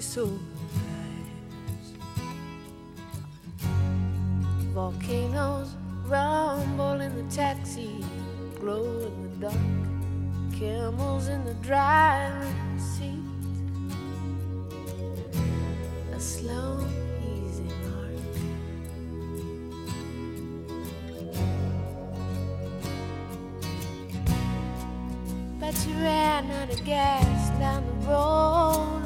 so nice. Volcanoes rumble in the taxi, glow in the dark. Camels in the driving seat, a slow, easy march. But you ran out of gas down the road.